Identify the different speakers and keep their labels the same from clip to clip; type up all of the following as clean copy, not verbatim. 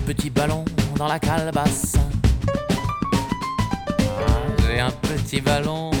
Speaker 1: petit ballon dans la calebasse. J'ai un petit ballon.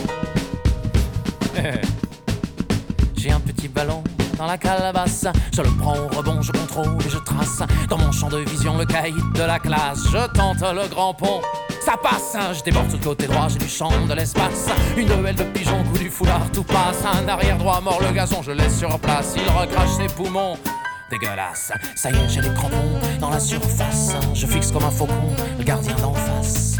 Speaker 1: J'ai un petit ballon dans la calebasse. Je le prends au rebond, je contrôle et je trace. Dans mon champ de vision, le caïd de la classe. Je tente le grand pont, ça passe. Je déborde sur le côté droit, j'ai du champ de l'espace. Une duel de pigeons, coup du foulard, tout passe. Un arrière droit, mord le gazon, je laisse sur place. Il recrache ses poumons. Dégueulasse, ça y est, j'ai les crampons dans la surface. Je fixe comme un faucon le gardien d'en face.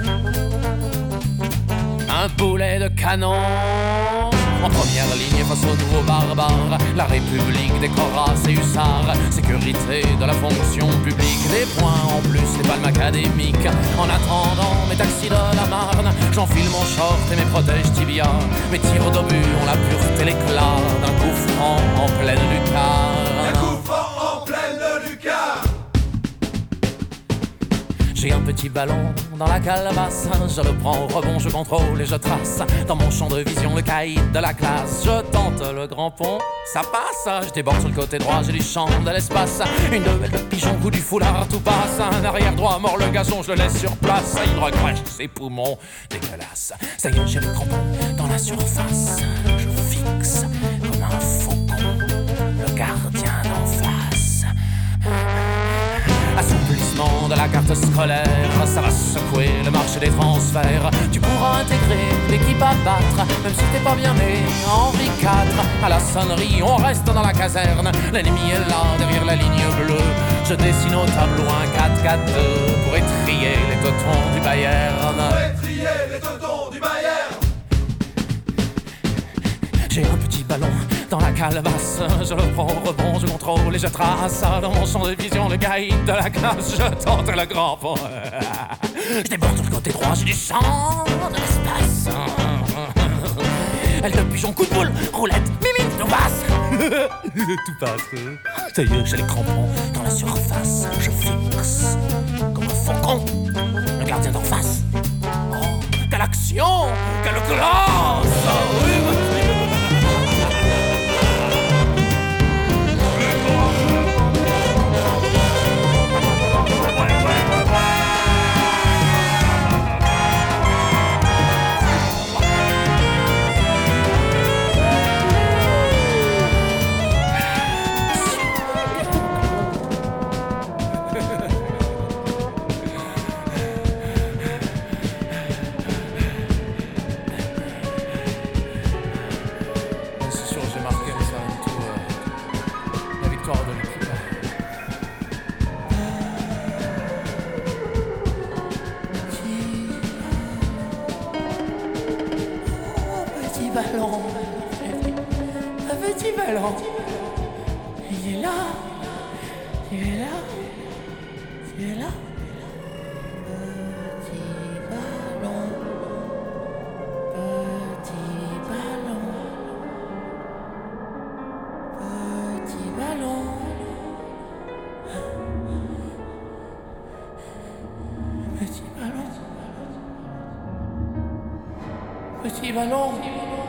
Speaker 1: Un boulet de canon en première ligne face aux nouveaux barbares. La République décorera ses hussards. Sécurité de la fonction publique. Des points en plus, les palmes académiques. En attendant mes taxis de la Marne, j'enfile mon short et mes protèges tibia. Mes tirs d'obus ont la pureté, l'éclat d'un coup franc en pleine lucarne.
Speaker 2: Un coup franc en pleine lucarne.
Speaker 1: J'ai un petit ballon dans la calebasse. Je le prends au rebond, je contrôle et je trace. Dans mon champ de vision, le caïd de la classe. Je tente le grand pont, ça passe. Je déborde sur le côté droit, j'ai du champ de l'espace. Une duel de pigeons, coup du foulard, tout passe. Un arrière droit, mord le gazon, je le laisse sur place. Il recrache ses poumons, dégueulasse. Ça y est, j'ai le crampon dans la surface. Je fixe comme un faucon le gardien d'en face. Assouplissement de la carte scolaire, ça va secouer le marché des transferts. Tu pourras intégrer l'équipe à battre, même si t'es pas bien né. Henri IV, à la sonnerie, on reste dans la caserne. L'ennemi est là, derrière la ligne bleue. Je dessine au tableau un 4-4-2 pour étrier les totons du Bayern.
Speaker 2: Pour étrier les totons du Bayern.
Speaker 1: J'ai un petit ballon dans la calebasse. Je le prends au rebond, je contrôle et je trace. Dans mon champ de vision, le caïd de la classe. Je tente le grand pont. Je déborde sur le côté droit, j'ai du champ de l'espace. Elle de pigeon, coup de boule, roulette, mimine, tout passe. Tout passe. Ça y est, j'ai les crampons dans la surface. Je fixe comme un faucon le gardien d'en face. Oh, quelle action, quelle classe. Ballon, un petit ballon, il est là, il est là, il est là. Petit ballon, petit ballon, petit ballon. Petit ballon, petit ballon.